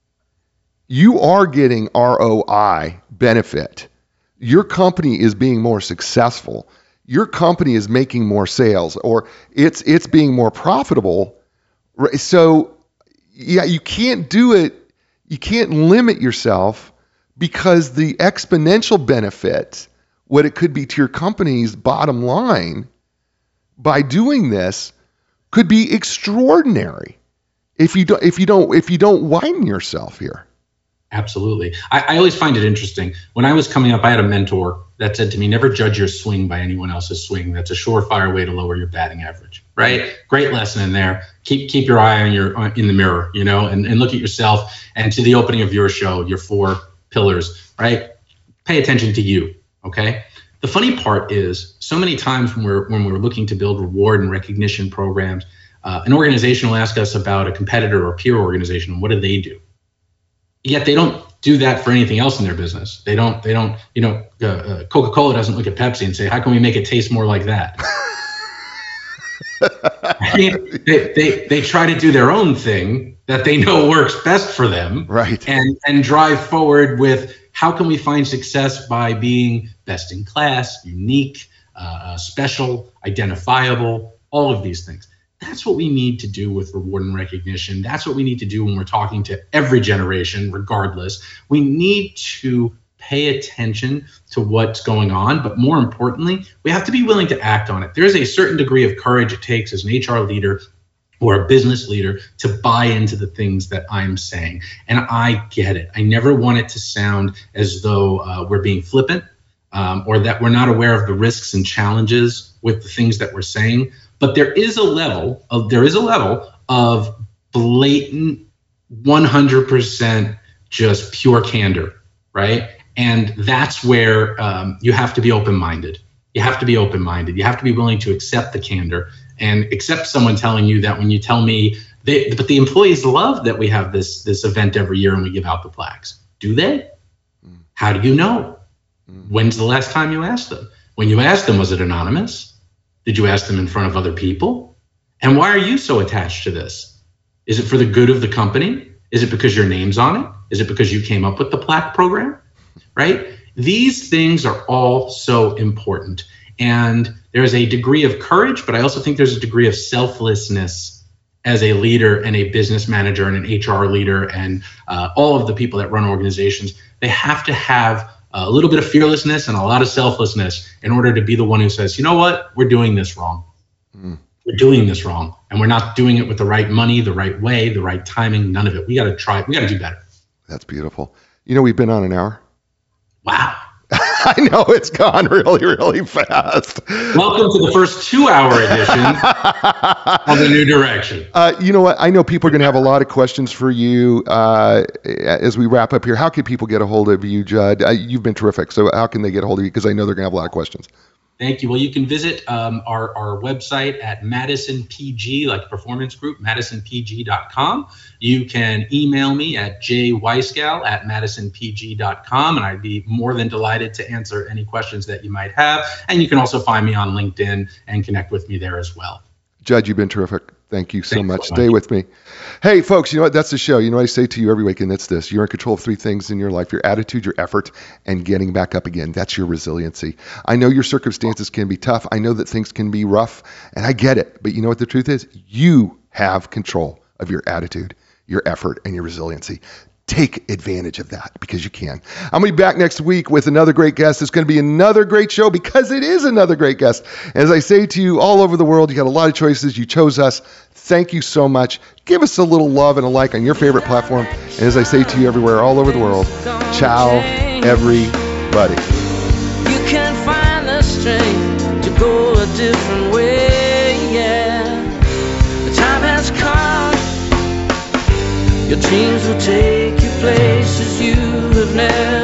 you are getting R O I benefit. Your company is being more successful. Your company is making more sales, or it's it's being more profitable. So yeah, you can't do it. You can't limit yourself, because the exponential benefit, what it could be to your company's bottom line by doing this, could be extraordinary if you don't if you don't if you don't widen yourself here. Absolutely. I, I always find it interesting. When I was coming up, I had a mentor that said to me, never judge your swing by anyone else's swing. That's a surefire way to lower your batting average, right? Great lesson in there. Keep keep your eye on your on, in the mirror, you know, and, and look at yourself. And to the opening of your show, your four pillars, right? Pay attention to you. Okay. The funny part is, so many times when we're when we're looking to build reward and recognition programs, uh, an organization will ask us about a competitor or peer organization, and what do they do? Yet they don't do that for anything else in their business. They don't. They don't. You know, uh, uh, Coca-Cola doesn't look at Pepsi and say, "How can we make it taste more like that?" they, they they try to do their own thing that they know works best for them, right? And and drive forward with, how can we find success by being best in class, unique, uh, special, identifiable, all of these things. That's what we need to do with reward and recognition. That's what we need to do when we're talking to every generation, regardless. We need to pay attention to what's going on, but more importantly, we have to be willing to act on it. There's a certain degree of courage it takes as an H R leader or a business leader to buy into the things that I'm saying. And I get it. I never want it to sound as though uh, we're being flippant um, or that we're not aware of the risks and challenges with the things that we're saying. But there is a level of there is a level of blatant one hundred percent just pure candor, right? And that's where um, you have to be open-minded. You have to be open-minded. You have to be willing to accept the candor and accept someone telling you that when you tell me, they, but the employees love that we have this this event every year and we give out the plaques. Do they? Mm. How do you know? Mm. When's the last time you asked them? When you asked them, was it anonymous? Did you ask them in front of other people? And why are you so attached to this? Is it for the good of the company? Is it because your name's on it? Is it because you came up with the plaque program? Right? These things are all so important. And there's a degree of courage, but I also think there's a degree of selflessness as a leader and a business manager and an H R leader and uh, all of the people that run organizations. They have to have a little bit of fearlessness and a lot of selflessness in order to be the one who says, you know what, we're doing this wrong. Mm. We're doing this wrong. And we're not doing it with the right money, the right way, the right timing, none of it. We got to try, we got to do better. That's beautiful. You know, we've been on an hour. Wow. I know it's gone really, really fast. Welcome to the first two-hour edition of The New Direction. Uh, you know what? I know people are going to have a lot of questions for you uh, as we wrap up here. How can people get a hold of you, Judd? Uh, you've been terrific. So how can they get a hold of you? Because I know they're going to have a lot of questions. Thank you. Well, you can visit um, our, our website at Madison P G, like performance group, madison p g dot com. You can email me at j weisgall at madison p g dot com, and I'd be more than delighted to answer any questions that you might have. And you can also find me on LinkedIn and connect with me there as well. Judd, you've been terrific. Thank you so Thanks much. so Stay much. with me. Hey, folks, you know what? That's the show. You know what I say to you every week, and it's this. You're in control of three things in your life: your attitude, your effort, and getting back up again. That's your resiliency. I know your circumstances can be tough. I know that things can be rough, and I get it. But you know what the truth is? You have control of your attitude, your effort, and your resiliency. Take advantage of that because you can. I'm going to be back next week with another great guest. It's going to be another great show because it is another great guest. As I say to you all over the world, you got a lot of choices. You chose us. Thank you so much. Give us a little love and a like on your favorite platform. And as I say to you everywhere, all over the world, ciao, everybody. You can find the strength to go a different way, yeah. The time has come. Your dreams will take you places you have never